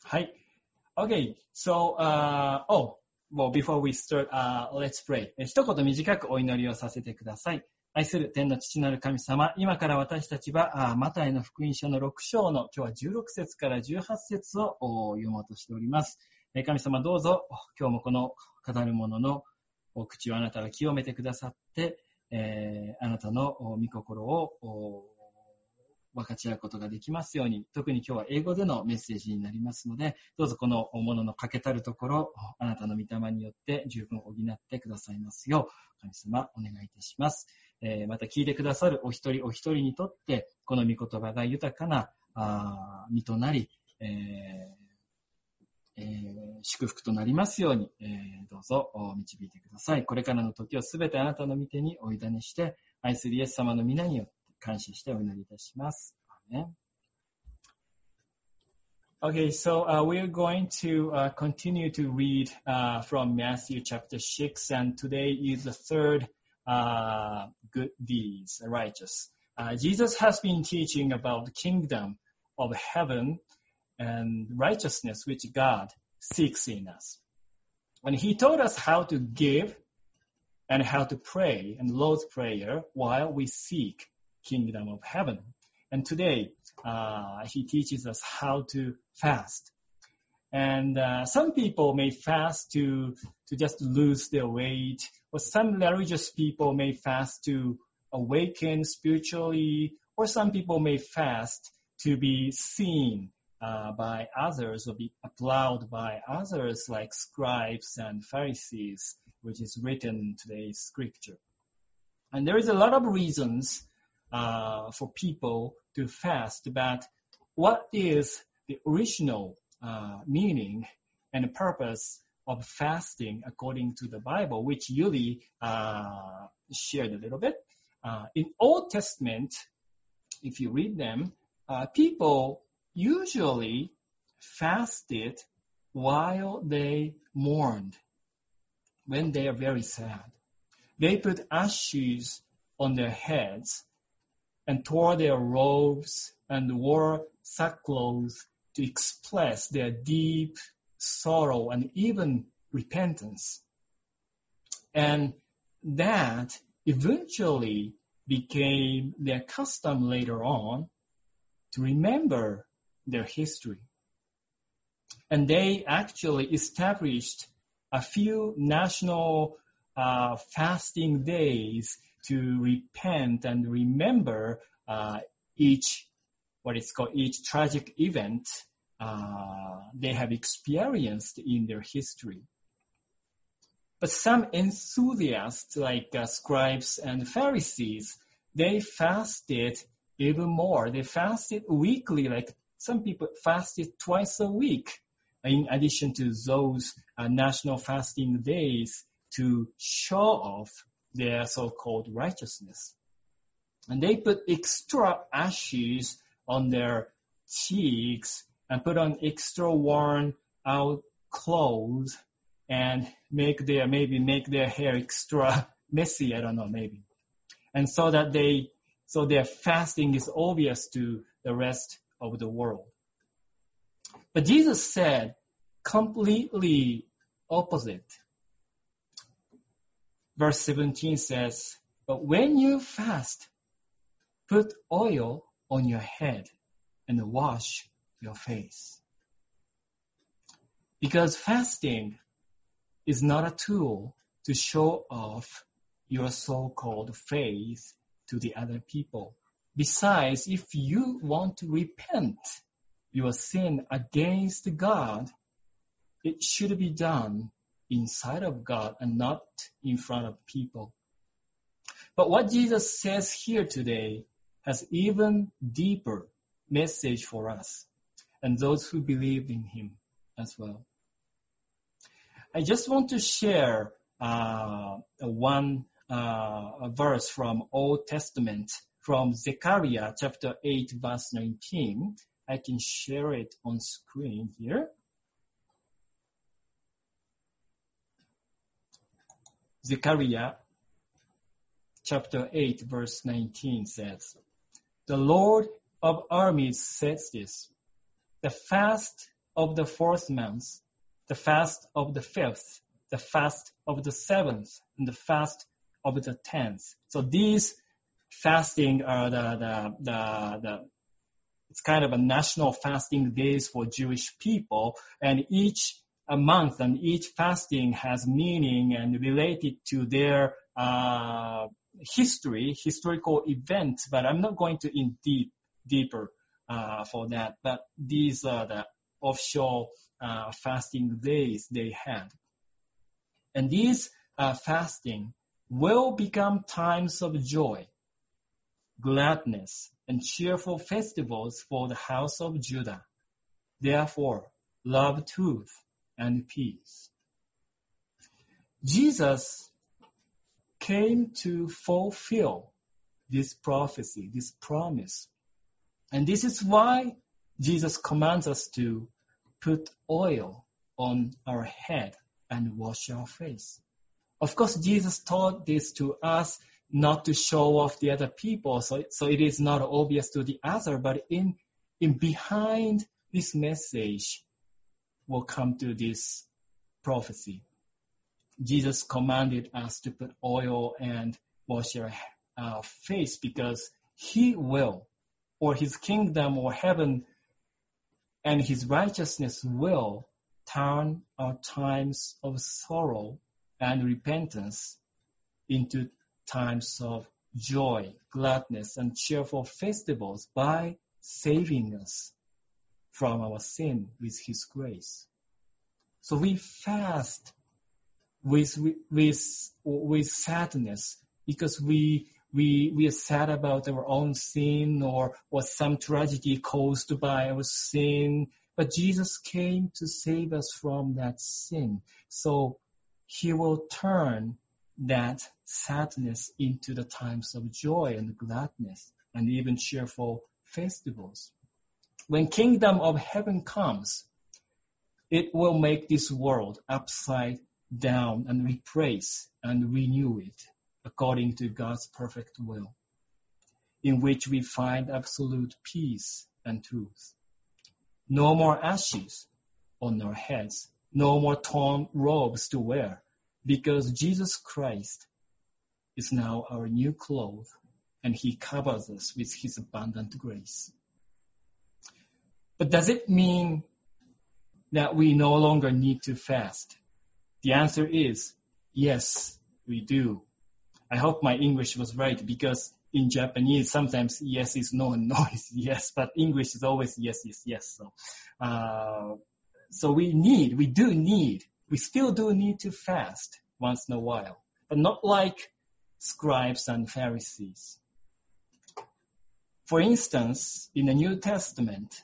はい。Okay, so, well, before we start, let's pray. 一言短くお祈りをさせてください。愛する天の父なる神様、今から私たちは、マタイの福音書の6章の今日は16節から18節を読もうとしております。神様どうぞ、今日もこの語る者の口をあなたが清めてくださって、あなたの御心を分かち合うことができますように、特に今日は英語でのメッセージになりますので、どうぞこのものの欠けたるところ、あなたの御霊によって十分補ってくださいますよう、神様お願いいたします。また聞いてくださるお一人お一人にとって、この御言葉が豊かな実となり、祝福となりますように、どうぞ導いてください。これからの時をすべてあなたの御手にお委ねして、愛するイエス様の皆によって感謝してお祈りいたします。Amen. Okay, so we're going to continue to read from Matthew chapter 6, and today is the third good deeds, righteous. Jesus has been teaching about the kingdom of heaven and righteousness which God seeks in us. And he taught us how to give and how to pray and Lord's Prayer while we seek kingdom of heaven. And today, he teaches us how to fast. And some people may fast to just lose their weight, or some religious people may fast to awaken spiritually, or some people may fast to be seen by others or be applauded by others like scribes and Pharisees, which is written in today's scripture. And there is a lot of reasons for people to fast, but what is the original meaning and purpose of fasting according to the Bible, which Yuli shared a little bit. In Old Testament, if you read them, people usually fasted while they mourned, when they are very sad. They put ashes on their heads and tore their robes and wore sackcloth to express their deep sorrow and even repentance. And that eventually became their custom later on to remember their history. And they actually established a few national fasting days to repent and remember each tragic event they have experienced in their history. But some enthusiasts like scribes and Pharisees, they fasted even more. They fasted weekly, like some people fasted twice a week, in addition to those national fasting days to show off their so-called righteousness. And they put extra ashes on their cheeks and put on extra worn out clothes and make their hair extra messy, I don't know, maybe. And so their fasting is obvious to the rest of the world. But Jesus said completely opposite. Verse 17 says, but when you fast, put oil on your head and wash your face. Because fasting is not a tool to show off your so-called faith to the other people. Besides, if you want to repent your sin against God, it should be done inside of God and not in front of people. But what Jesus says here today has even deeper message for us and those who believe in him as well. I just want to share one verse from Old Testament from Zechariah chapter 8 verse 19. I can share it on screen here. Zechariah chapter 8 verse 19 says, the Lord of armies says this, the fast of the 4th month, the fast of the 5th, the fast of the 7th, and the fast of the 10th. So these fasting are it's kind of a national fasting days for Jewish people, and each month and each fasting has meaning and related to their historical events, but I'm not going to deeper for that. But these are the official fasting days they had. And these fasting will become times of joy, gladness, and cheerful festivals for the house of Judah. Therefore, love truth and peace. Jesus came to fulfill this prophecy, this promise. And this is why Jesus commands us to put oil on our head and wash our face. Of course, Jesus taught this to us not to show off the other people, so it is not obvious to the other, but in behind this message will come to this prophecy. Jesus commanded us to put oil and wash our face because he will, or his kingdom or heaven and his righteousness will turn our times of sorrow and repentance into times of joy, gladness, and cheerful festivals by saving us from our sin with his grace. So we fast with sadness because we are sad about our own sin or some tragedy caused by our sin. But Jesus came to save us from that sin. So he will turn that sadness into the times of joy and gladness and even cheerful festivals. When kingdom of heaven comes, it will make this world upside down and replace and renew it according to God's perfect will, in which we find absolute peace and truth. No more ashes on our heads, no more torn robes to wear, because Jesus Christ is now our new clothes, and he covers us with his abundant grace. But does it mean that we no longer need to fast? The answer is yes, we do. I hope my English was right, because in Japanese, sometimes yes is no and no is yes, but English is always yes is yes. So we still do need to fast once in a while, but not like scribes and Pharisees. For instance, in the New Testament,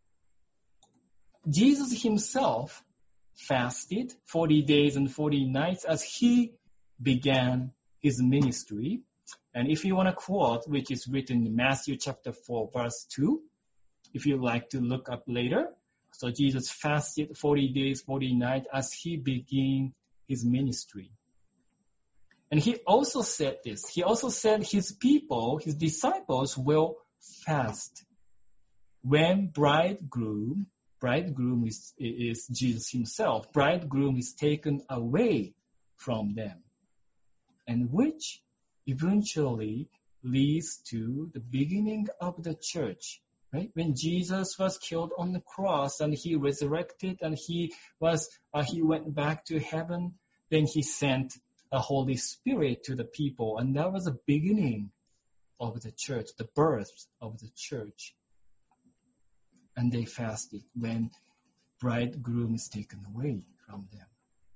Jesus himself fasted 40 days and 40 nights as he began his ministry. And if you want to quote, which is written in Matthew chapter 4, verse 2, if you like to look up later. So Jesus fasted 40 days, 40 nights as he began his ministry. And he also said this. He also said his people, his disciples will fast when bridegroom is Jesus himself. Bridegroom is taken away from them, and which eventually leads to the beginning of the church, right? When Jesus was killed on the cross and he resurrected and he went back to heaven, then he sent the Holy Spirit to the people, and that was the beginning of the church, the birth of the church. And they fasted when bridegroom is taken away from them.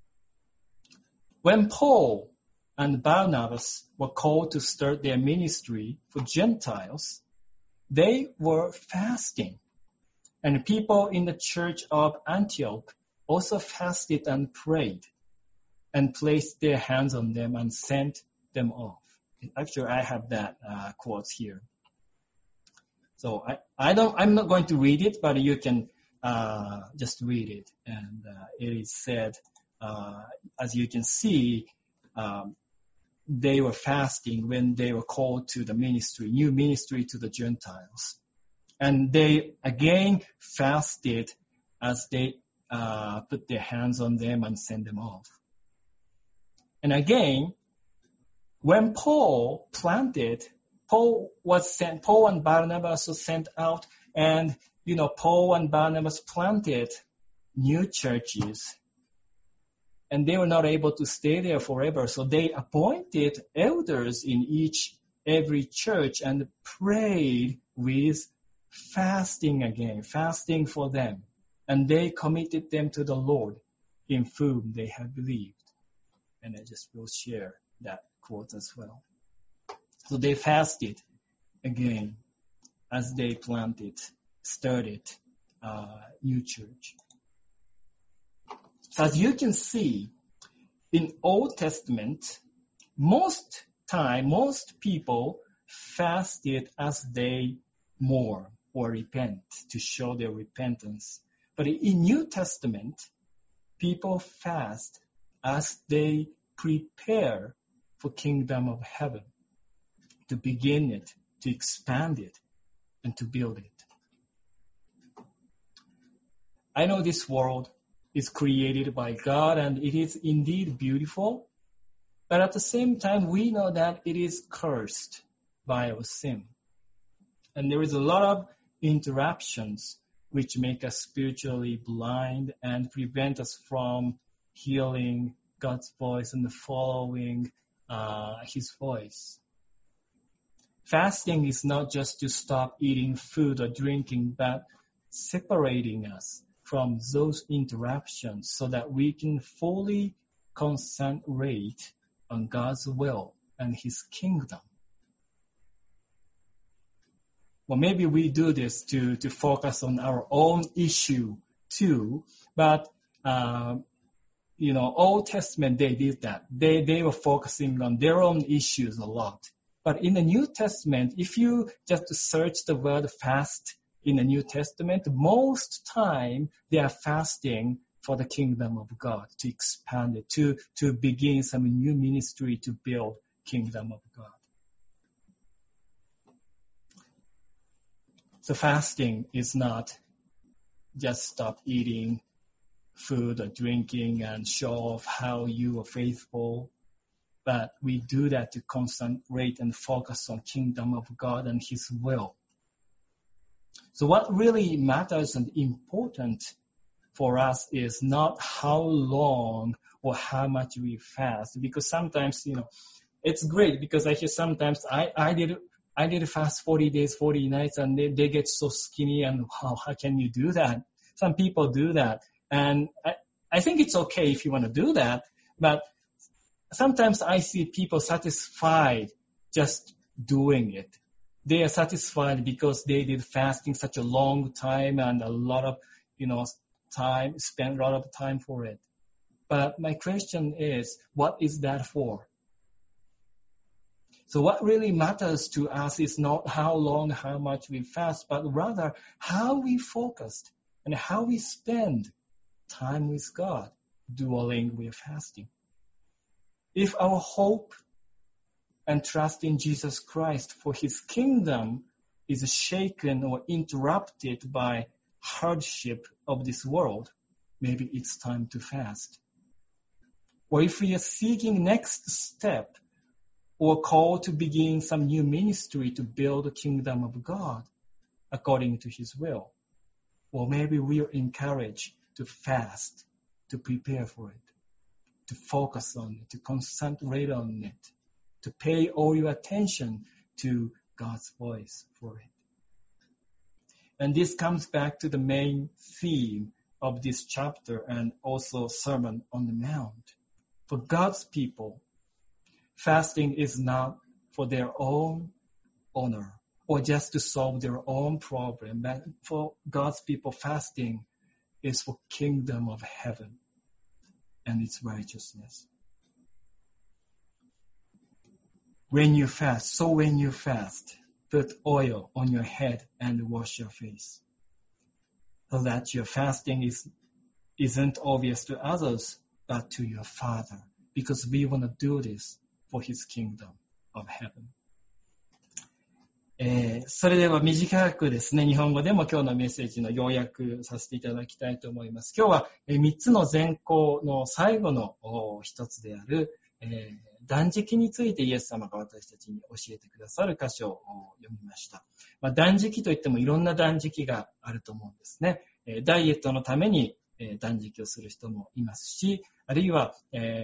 When Paul and Barnabas were called to start their ministry for Gentiles, they were fasting. And people in the church of Antioch also fasted and prayed and placed their hands on them and sent them off. Actually, I have that quote here. So I'm not going to read it, but you can just read it. And it is said, as you can see, they were fasting when they were called to the ministry, new ministry to the Gentiles. And they again fasted as they put their hands on them and send them off. And again, when Paul planted, Paul and Barnabas were sent out, and Paul and Barnabas planted new churches, and they were not able to stay there forever. So they appointed elders in every church and prayed with fasting for them. And they committed them to the Lord in whom they had believed. And I just will share that quote as well. So they fasted again as they started new church. So as you can see, in Old Testament, most people fasted as they mourn or repent, to show their repentance. But in New Testament, people fast as they prepare for kingdom of heaven, to begin it, to expand it, and to build it. I know this world is created by God, and it is indeed beautiful, but at the same time, we know that it is cursed by our sin. And there is a lot of interruptions which make us spiritually blind and prevent us from hearing God's voice and following His voice. Fasting is not just to stop eating food or drinking, but separating us from those interruptions so that we can fully concentrate on God's will and His kingdom. Well, maybe we do this to focus on our own issue too, but Old Testament, they did that. They were focusing on their own issues a lot. But in the New Testament, if you just search the word fast in the New Testament, most time they are fasting for the kingdom of God, to expand it, to begin some new ministry to build kingdom of God. So fasting is not just stop eating food or drinking and show off how you are faithful, but we do that to concentrate and focus on kingdom of God and His will. So what really matters and important for us is not how long or how much we fast, because sometimes, it's great because I hear sometimes I did fast 40 days, 40 nights, and they get so skinny, and how can you do that? Some people do that. And I think it's okay if you want to do that, but sometimes I see people satisfied just doing it. They are satisfied because they did fasting such a long time and a lot of, spent a lot of time for it. But my question is, what is that for? So what really matters to us is not how long, how much we fast, but rather how we focused and how we spend time with God during we are fasting. If our hope and trust in Jesus Christ for His kingdom is shaken or interrupted by hardship of this world, maybe it's time to fast. Or if we are seeking next step or call to begin some new ministry to build the kingdom of God according to His will, or maybe we are encouraged to fast, to prepare for it, to focus on it, to concentrate on it, to pay all your attention to God's voice for it. And this comes back to the main theme of this chapter and also Sermon on the Mount. For God's people, fasting is not for their own honor or just to solve their own problem, but for God's people, fasting is for kingdom of heaven and its righteousness. When you fast, put oil on your head and wash your face, so that your fasting isn't obvious to others, but to your Father, because we want to do this for His kingdom of heaven. それでは短くですね、日本語でも今日のメッセージの要約させていただきたいと思います。今日は3つの善行の最後の一つである、断食についてイエス様が私たちに教えてくださる箇所を読みました。断食といってもいろんな断食があると思うんですね。ダイエットのために断食をする人もいますし、あるいは、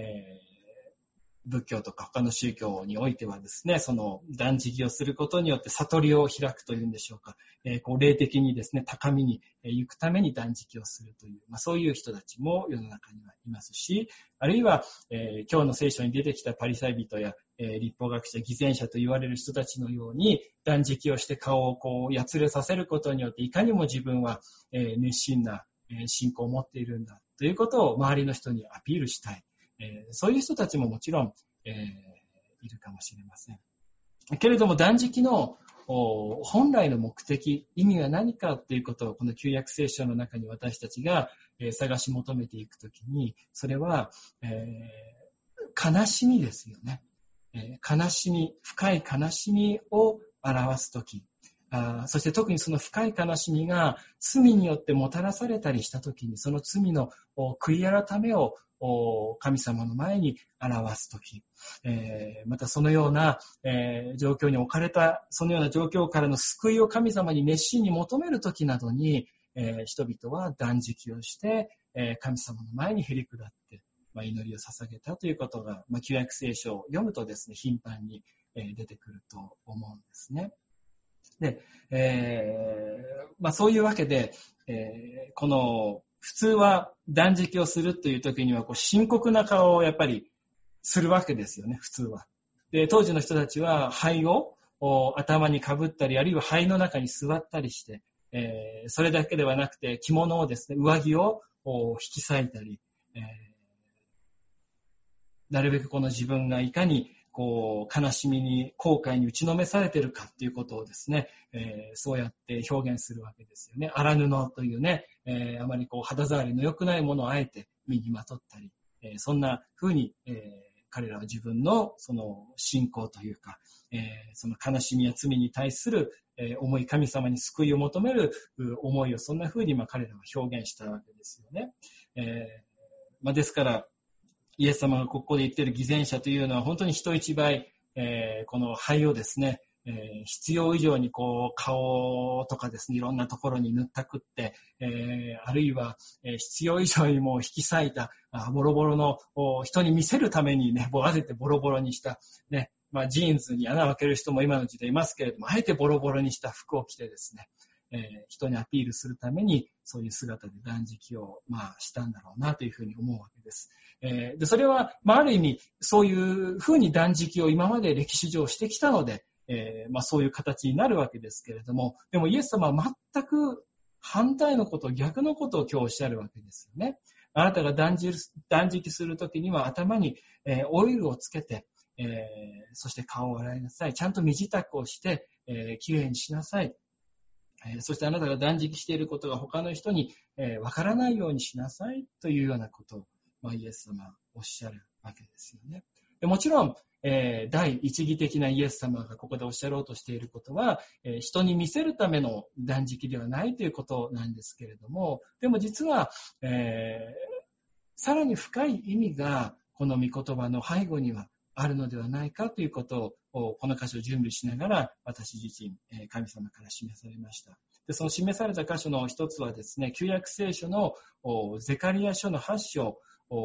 仏教とか他の宗教においてはですね、その断食をすることによって悟りを開くというんでしょうか、霊的にですね、高みに行くために断食をするという、そういう人たちも世の中にはいますし、あるいは、今日の聖書に出てきたパリサイ人や、律法学者、偽善者と言われる人たちのように、断食をして顔をやつれさせることによって、いかにも自分は、熱心な信仰を持っているんだということを周りの人にアピールしたい。そういう人たちももちろん、いるかもしれません。けれども断食の本来の目的、意味は何かということをこの旧約聖書の中に私たちが探し求めていくときに、それは、悲しみですよね。悲しみ、深い悲しみを表すとき、そして特にその深い悲しみが罪によってもたらされたりしたときに、その罪の悔い改めを神様の前に表すとき、またそのような、状況に置かれた、そのような状況からの救いを神様に熱心に求めるときなどに、人々は断食をして、神様の前にへり下って、祈りを捧げたということが、旧約聖書を読むとですね、頻繁に、出てくると思うんですね。で、そういうわけで、この普通は断食をするという時には深刻な顔をやっぱりするわけですよね、普通は。で、当時の人たちは灰を頭にかぶったり、あるいは灰の中に座ったりして、それだけではなくて着物をですね、上着を引き裂いたり、なるべくこの自分がいかに悲しみに、後悔に打ちのめされているかっていうことをですね、そうやって表現するわけですよね。荒布というね、あまり肌触りの良くないものをあえて身にまとったり、そんな風に、彼らは自分のその信仰というか、その悲しみや罪に対する、重い神様に救いを求める思いをそんな風に彼らは表現したわけですよね。ですから、イエス様がここで言っている偽善者というのは本当に人一倍、この灰をですね、必要以上に顔とかですね、いろんなところに塗ったくって、あるいは、必要以上にもう引き裂いたボロボロの人に見せるためにね、あえてボロボロにしたね、ジーンズに穴を開ける人も今の時代いますけれども、あえてボロボロにした服を着てですね、人にアピールするためにそういう姿で断食をしたんだろうなというふうに思うわけです。でそれはある意味そういうふうに断食を今まで歴史上してきたので、そういう形になるわけですけれども、でもイエス様は全く反対のこと、逆のことを今日おっしゃるわけですよね。あなたが断食するときには頭にオイルをつけて、そして顔を洗いなさい。ちゃんと身支度をして、きれいにしなさい。そしてあなたが断食していることが他の人にわからないようにしなさいというようなことを、イエス様はおっしゃるわけですよね。でもちろん、第一義的なイエス様がここでおっしゃろうとしていることは、人に見せるための断食ではないということなんですけれども、でも実は、さらに深い意味がこの御言葉の背後にはあるのではないかということをこの箇所を準備しながら私自身神様から示されました。でその示された箇所の一つはですね、旧約聖書のゼカリヤ書の8章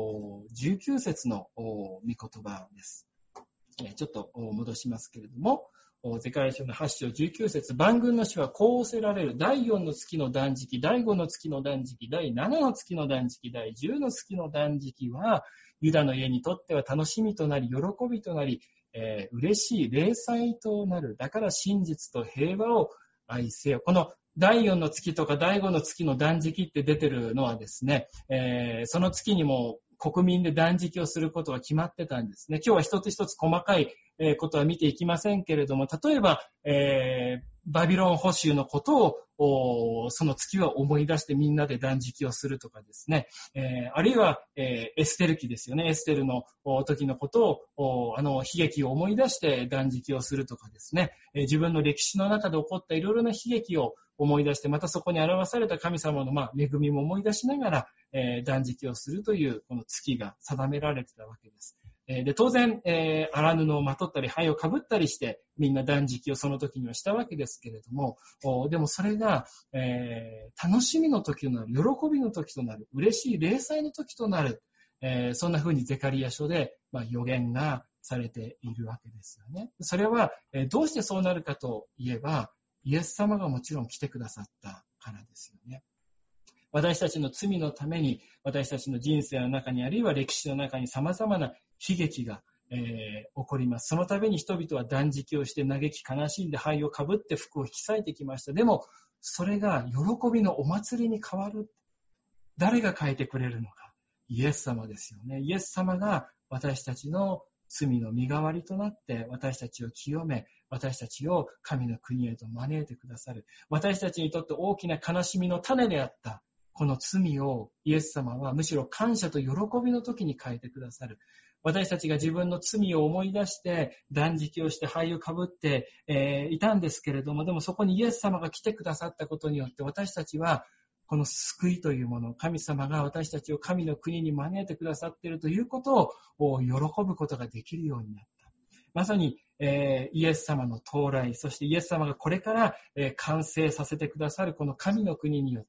19節の御言葉です。ちょっと戻しますけれども、ゼカリヤ書の8章19節、万軍の主はこう仰せられる。第4の月の断食、第5の月の断食、第7の月の断食、第10の月の断食はユダの家にとっては楽しみとなり、喜びとなり、嬉しい礼祭となる。だから真実と平和を愛せよ。この第4の月とか第5の月の断食って出てるのはですね、その月にも国民で断食をすることは決まってたんですね。今日は一つ一つ細かいことは見ていきませんけれども、例えば、バビロン捕囚のことその月を思い出してみんなで断食をするとかですね、あるいは、エステル記ですよね。エステルの時のことを、悲劇を思い出して断食をするとかですね、自分の歴史の中で起こったいろいろな悲劇を思い出して、またそこに表された神様の恵みも思い出しながら、断食をするというこの月が定められてたわけです。で、当然、荒布をまとったり、灰をかぶったりして、みんな断食をその時にはしたわけですけれども、でもそれが、楽しみの時となる、喜びの時となる、嬉しい礼祭の時となる、そんな風にゼカリヤ書で、予言がされているわけですよね。それは、どうしてそうなるかといえば、イエス様がもちろん来てくださったからですよね。私たちの罪のために、私たちの人生の中に、あるいは歴史の中に様々な悲劇が、起こります。そのために人々は断食をして嘆き悲しんで灰をかぶって服を引き裂いてきました。でも、それが喜びのお祭りに変わる。誰が変えてくれるのか。イエス様ですよね。イエス様が私たちの罪の身代わりとなって私たちを清め、私たちを神の国へと招いてくださる。私たちにとって大きな悲しみの種であったこの罪をイエス様はむしろ感謝と喜びの時に変えてくださる。私たちが自分の罪を思い出して断食をして灰をかぶって、いたんですけれども、でもそこにイエス様が来てくださったことによって私たちはこの救いというもの、神様が私たちを神の国に招いてくださっているということを喜ぶことができるようになった。まさに、イエス様の到来、そしてイエス様がこれから、完成させてくださるこの神の国によって、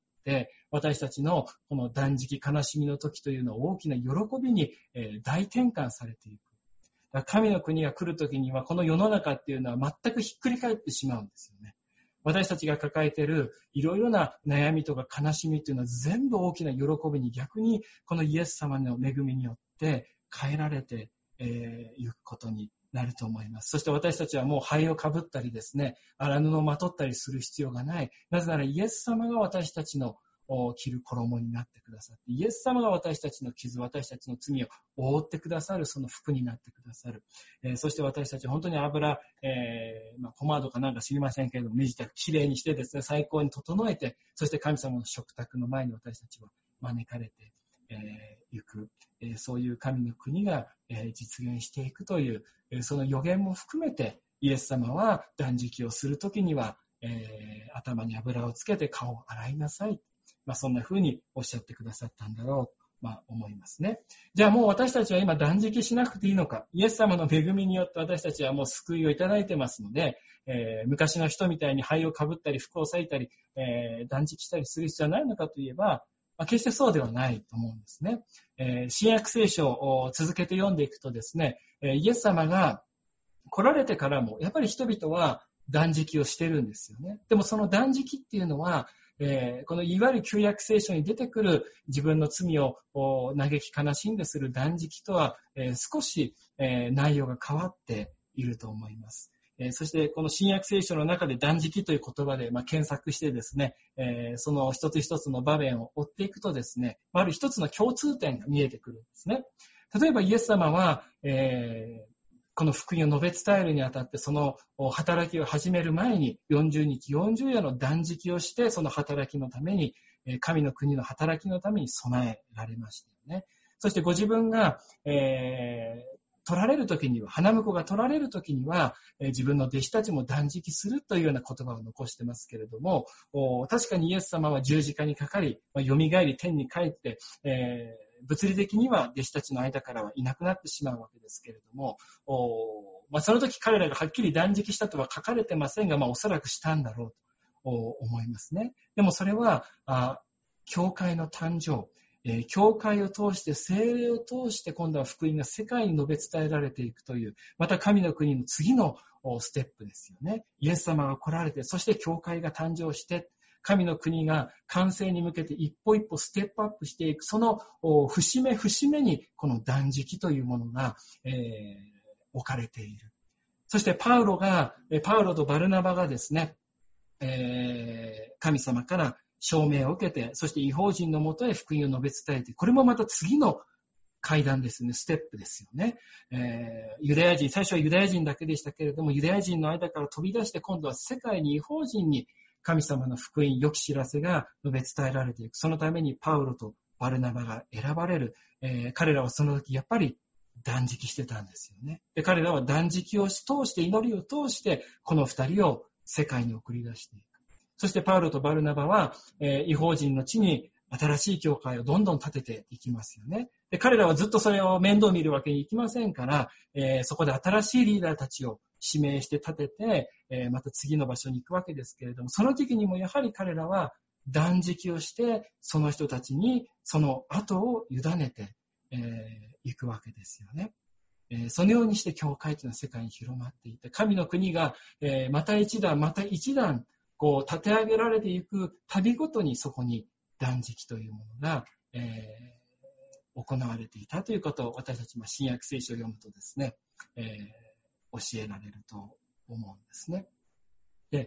私たちのこの断食悲しみの時というのは大きな喜びに、大転換されていく。神の国が来る時にはこの世の中っていうのは全くひっくり返ってしまうんですよね。私たちが抱えているいろいろな悩みとか悲しみというのは全部大きな喜びに逆にこのイエス様の恵みによって変えられていくことになると思います。そして私たちはもう灰をかぶったりですね、荒布をまとったりする必要がない。なぜならイエス様が私たちの着る衣になってくださって、イエス様が私たちの傷、私たちの罪を覆ってくださるその服になってくださる。そして私たち本当に油、ポマードかなんか知りませんけれども、身支度きれいにしてですね、最高に整えて、そして神様の食卓の前に私たちは招かれていく。そういう神の国が実現していくという、その予言も含めて、イエス様は断食をするときには、頭に油をつけて顔を洗いなさい。そんな風におっしゃってくださったんだろうと、思いますね。じゃあもう私たちは今断食しなくていいのか。イエス様の恵みによって私たちはもう救いをいただいてますので、昔の人みたいに灰をかぶったり服を裂いたり、断食したりする必要はないのかといえば、決してそうではないと思うんですね。新約聖書を続けて読んでいくとですね、イエス様が来られてからもやっぱり人々は断食をしてるんですよね。でもその断食っていうのは、このいわゆる旧約聖書に出てくる自分の罪を嘆き悲しんでする断食とは、少し、内容が変わっていると思います。そしてこの新約聖書の中で断食という言葉で、検索してですね、その一つ一つの場面を追っていくとですね、ある一つの共通点が見えてくるんですね。例えばイエス様は、この福音を述べ伝えるにあたってその働きを始める前に40日40夜の断食をしてその働きのために神の国の働きのために備えられましたよね。そしてご自分が、取られる時には花婿が取られる時には自分の弟子たちも断食するというような言葉を残してますけれども、確かにイエス様は十字架にかかり、蘇り天に帰って、物理的には弟子たちの間からはいなくなってしまうわけですけれども、その時彼らがはっきり断食したとは書かれてませんが、おそらくしたんだろうと思いますね。でもそれは教会の誕生、教会を通して聖霊を通して今度は福音が世界に述べ伝えられていくという、また神の国の次のステップですよね。イエス様が来られて、そして教会が誕生して、神の国が完成に向けて一歩一歩ステップアップしていく、その節目節目にこの断食というものが、置かれている。そしてパウロとバルナバがですね、神様から証明を受けて、そして異邦人のもとへ福音を述べ伝えて、これもまた次の階段ですね、ステップですよね。ユダヤ人、最初はユダヤ人だけでしたけれども、ユダヤ人の間から飛び出して今度は世界に異邦人に神様の福音、良き知らせが述べ伝えられていく。そのためにパウロとバルナバが選ばれる。彼らはその時やっぱり断食してたんですよね。で、彼らは断食を通して、祈りを通して、この二人を世界に送り出していく。そしてパウロとバルナバは、異邦人の地に新しい教会をどんどん建てていきますよね。で、彼らはずっとそれを面倒見るわけにいきませんから、そこで新しいリーダーたちを指名して立てて、また次の場所に行くわけですけれども、その時にもやはり彼らは断食をして、その人たちにその後を委ねて、いくわけですよね。そのようにして教会というのは世界に広まっていて、神の国が、また一段、また一段、こう立て上げられていく旅ごとにそこに断食というものが、行われていたということを私たちも新約聖書を読むとですね、教えられると思うんですね。で、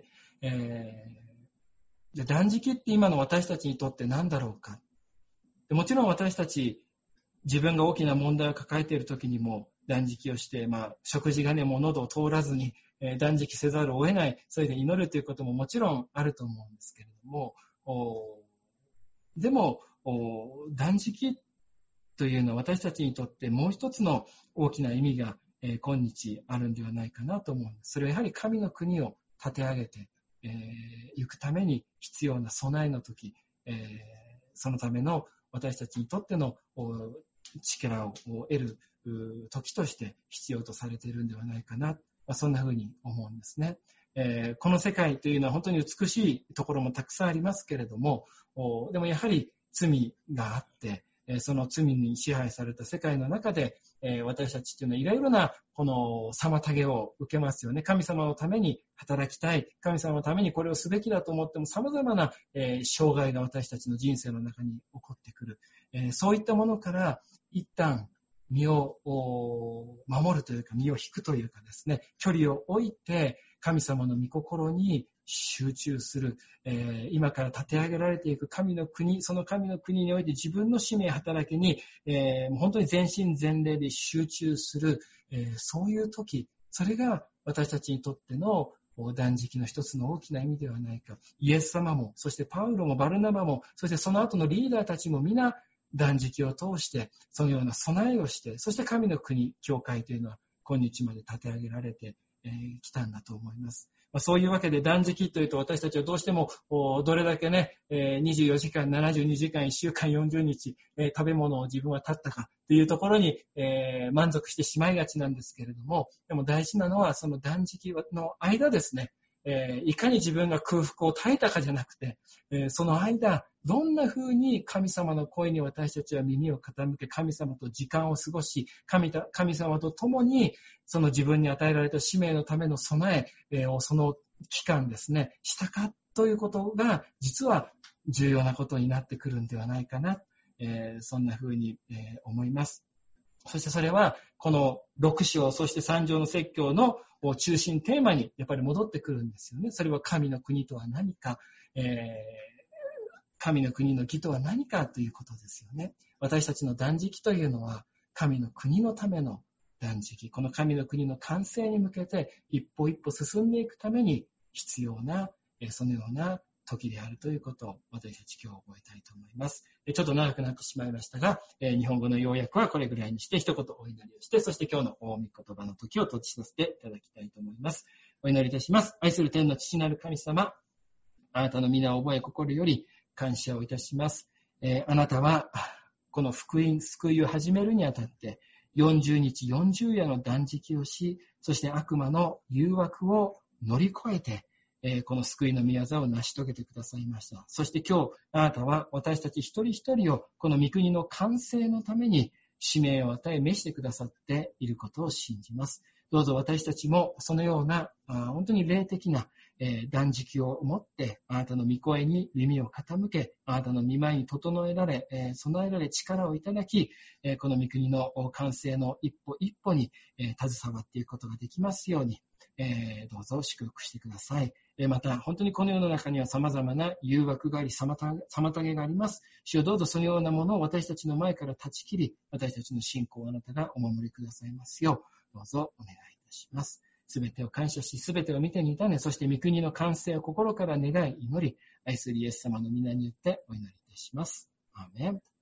断食って今の私たちにとって何だろうか。でもちろん私たち自分が大きな問題を抱えている時にも断食をして、食事がね、もう喉を通らずに、断食せざるを得ない、それで祈るということももちろんあると思うんですけれども、でも断食というのは私たちにとってもう一つの大きな意味が、今日あるんではないかなと思うんです。それはやはり神の国を立て上げていくために必要な備えの時、そのための私たちにとっての力を得る時として必要とされているんではないかな、そんなふうに思うんですね。この世界というのは本当に美しいところもたくさんありますけれども、でもやはり罪があって、その罪に支配された世界の中で、私たちというのはいろいろなこの妨げを受けますよね。神様のために働きたい、神様のためにこれをすべきだと思っても様々な、障害が私たちの人生の中に起こってくる。そういったものから一旦身を守るというか、身を引くというかですね、距離を置いて神様の御心に集中する、今から立て上げられていく神の国、その神の国において自分の使命働きに、本当に全身全霊で集中する、そういう時、それが私たちにとっての断食の一つの大きな意味ではないか。イエス様も、そしてパウロもバルナバも、そしてその後のリーダーたちも皆断食を通してそのような備えをして、そして神の国、教会というのは今日まで立て上げられてきたんだと思います。そういうわけで断食というと私たちはどうしてもどれだけね、24時間、72時間、1週間、40日、食べ物を自分は断ったかというところに、満足してしまいがちなんですけれども、でも大事なのはその断食の間ですね、いかに自分が空腹を耐えたかじゃなくて、その間どんな風に神様の声に私たちは耳を傾け、神様と時間を過ごし、神様と共にその自分に与えられた使命のための備えをその期間ですね、したかということが実は重要なことになってくるんではないかな、そんな風に思います。そしてそれはこの6章、そして3章の説教の中心テーマにやっぱり戻ってくるんですよね。それは神の国とは何か、神の国の義とは何かということですよね。私たちの断食というのは神の国のための断食、この神の国の完成に向けて一歩一歩進んでいくために必要なそのような時であるということを私たち今日覚えたいと思います。ちょっと長くなってしまいましたが、日本語の要約はこれぐらいにして一言お祈りをして、そして今日の御言葉の時を閉じさせていただきたいと思います。お祈りいたします。愛する天の父なる神様、あなたの皆を覚え心より感謝をいたします。あなたはこの福音、救いを始めるにあたって40日40夜の断食をし、そして悪魔の誘惑を乗り越えて、この救いの御業を成し遂げてくださいました。そして今日あなたは私たち一人一人をこの御国の完成のために使命を与え召してくださっていることを信じます。どうぞ私たちもそのような本当に霊的な断食を持ってあなたの御声に耳を傾け、あなたの御前に整えられ、備えられ力をいただき、この御国の完成の一歩一歩に携わっていくことができますように、どうぞ祝福してください。また本当にこの世の中には様々な誘惑があり妨げがあります。主よ、どうぞそのようなものを私たちの前から断ち切り、私たちの信仰をあなたがお守りくださいますよう、どうぞお願いいたします。 すべてを感謝し、すべてを見てに委ね、そして御国の完成を心から願い、祈り、愛するイエス様の皆によってお祈りいたします。アーメン。